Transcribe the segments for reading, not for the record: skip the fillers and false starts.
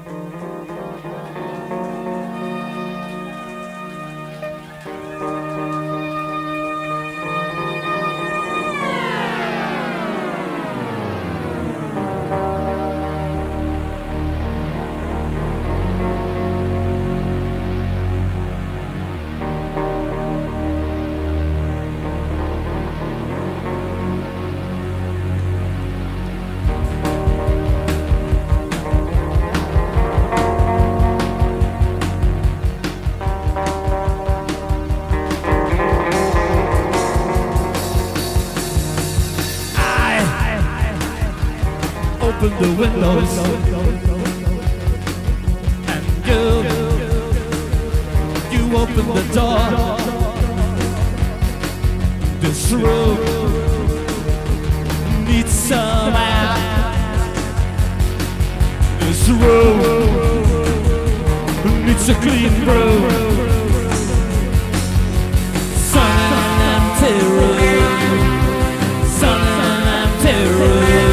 Open the windows and you open the door. This room needs some air. This room needs a clean room. Sun and empty room. Sun and empty room.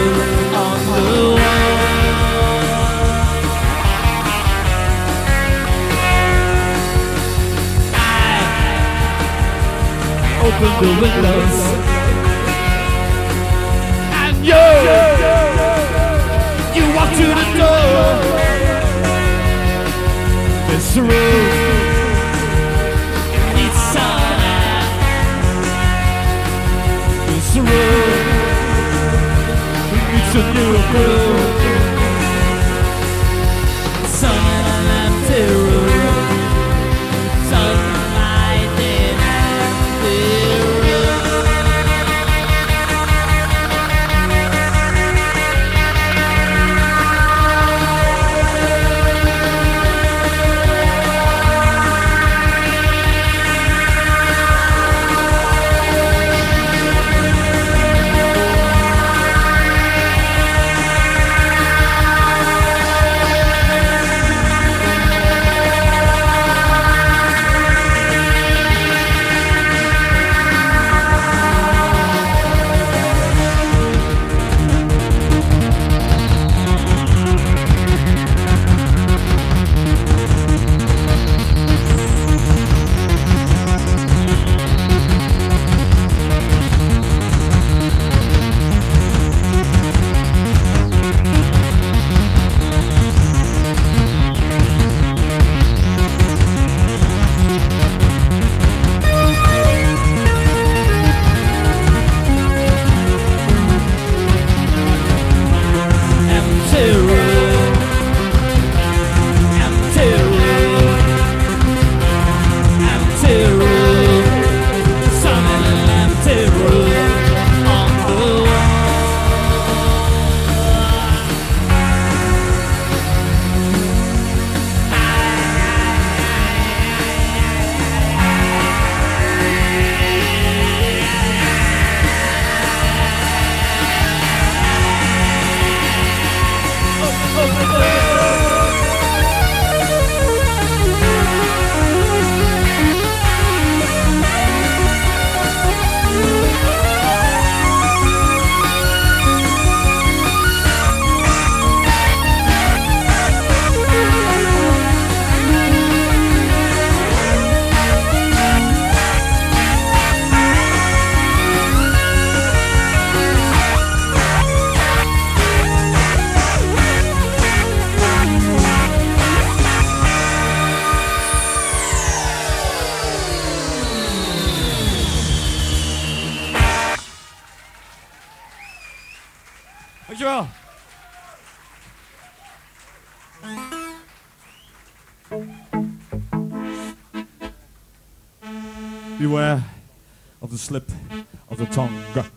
Open the windows and you walk to the door. This room needs sun. This room needs a new room. Sun and empty room. Sunlight in empty room. Dankjewel. Beware of the slip of the tongue.